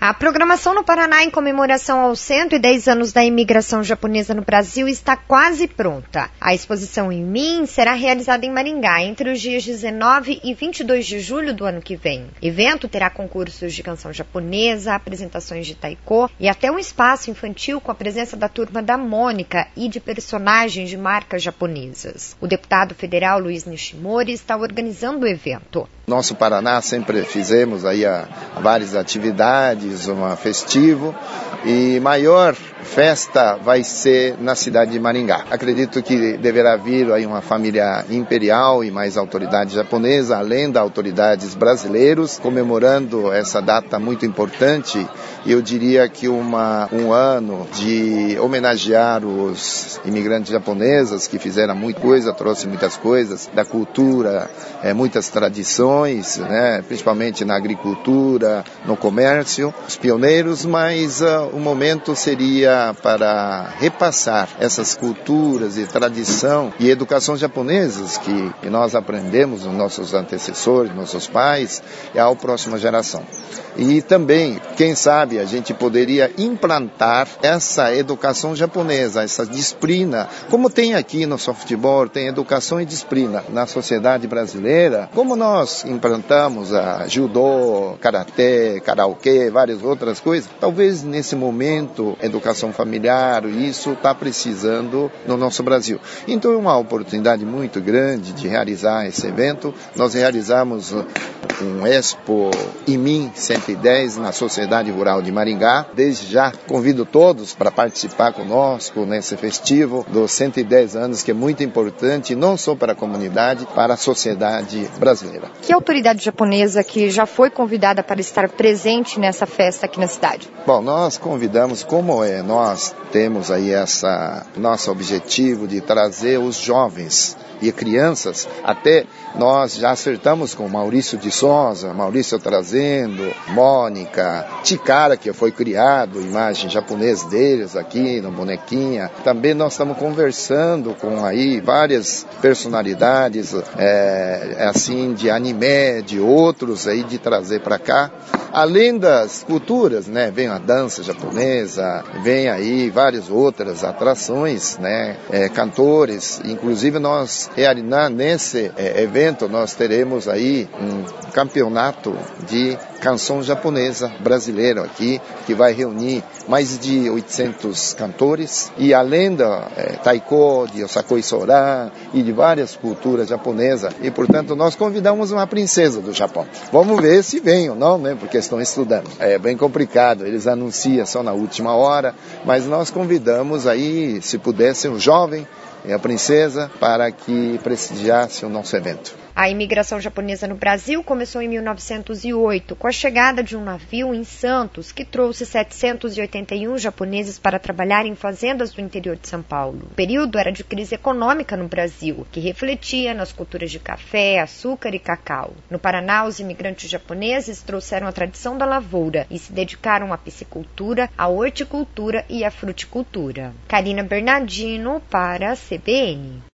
A programação no Paraná em comemoração aos 110 anos da imigração japonesa no Brasil está quase pronta. A exposição Imin será realizada em Maringá entre os dias 19 e 22 de julho do ano que vem. O evento terá concursos de canção japonesa, apresentações de taiko e até um espaço infantil com a presença da turma da Mônica e de personagens de marcas japonesas. O deputado federal Luiz Nishimori está organizando o evento. Nosso Paraná sempre fizemos aí várias atividades, festivo, e maior festa vai ser na cidade de Maringá. Acredito que deverá vir aí uma família imperial e mais autoridades japonesas, além das autoridades brasileiros, comemorando essa data muito importante. Eu diria que um ano de homenagear os imigrantes japoneses que fizeram muita coisa, trouxe muitas coisas da cultura, muitas tradições, né, principalmente na agricultura, no comércio, os pioneiros, mas o momento seria para repassar essas culturas e tradição e educação japonesas que nós aprendemos dos nossos antecessores, nossos pais, à próxima geração. E também, quem sabe, a gente poderia implantar essa educação japonesa, essa disciplina, como tem aqui no softball, tem educação e disciplina na sociedade brasileira, como nós implantamos a judô, karatê, karaokê, várias outras coisas, talvez nesse momento, educação familiar, isso está precisando no nosso Brasil. Então é uma oportunidade muito grande de realizar esse evento. Nós realizamos um Expo Imin 110 na Sociedade Rural de Maringá. Desde já convido todos para participar conosco nesse festivo dos 110 anos, que é muito importante, não só para a comunidade, para a sociedade brasileira. Que autoridade japonesa que já foi convidada para estar presente nessa festa aqui na cidade? Bom, nós convidamos, nós temos aí nosso objetivo de trazer os jovens e crianças, até nós já acertamos com Maurício de Souza, Maurício trazendo, Mônica, Chikara, que foi criado, imagem japonesa deles aqui, no bonequinha. Também nós estamos conversando com aí várias personalidades, assim, de anime, de outros aí, de trazer para cá. Além das culturas, né, vem a dança japonesa, vem aí várias outras atrações, né, cantores, inclusive nesse evento nós teremos aí um campeonato de canção japonesa brasileiro aqui, que vai reunir mais de 800 cantores, e além da taiko, de Yosakoi Sora e de várias culturas japonesas, e portanto nós convidamos uma princesa do Japão. Vamos ver se vem ou não, né, porque estão estudando. É bem complicado, eles anunciam só na última hora, mas nós convidamos aí, se pudesse, um jovem, a princesa, para que prestigiasse o nosso evento. A imigração japonesa no Brasil começou em 1908, com a chegada de um navio em Santos, que trouxe 781 japoneses para trabalhar em fazendas do interior de São Paulo. O período era de crise econômica no Brasil, que refletia nas culturas de café, açúcar e cacau. No Paraná, os imigrantes japoneses trouxeram a tradição da lavoura e se dedicaram à piscicultura, à horticultura e à fruticultura. Karina Bernardino para a CBN.